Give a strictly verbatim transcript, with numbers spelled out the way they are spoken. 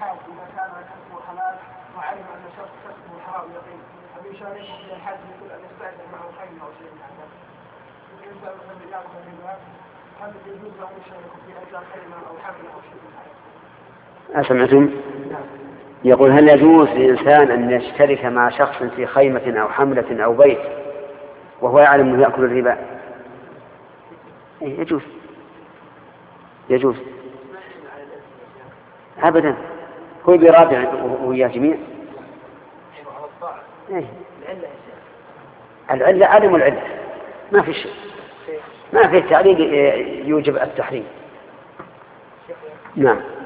الحاج إذا كان كسبه حلال وعلم أن شرط كسبه حرام يقين هل يشاركه في الحاج يقول أن يستأجر معه خيمة أو شيء من هذا؟ بالنسبة مثلا يأخذ الربا هل يجوز له أن يشارك في أجر خيمة أو حمل أو شيء من هذا؟ أسمعتم؟ يقول هل يجوز للإنسان أن يشترك مع شخص في خيمة أو حملة أو بيت وهو يعلم أنه يأكل الربا؟ يجوز يجوز أبدا، هو برابع ويا جميع. العلة عدم العلة ما في شيء، ما في تعليل يوجب التحريم. نعم.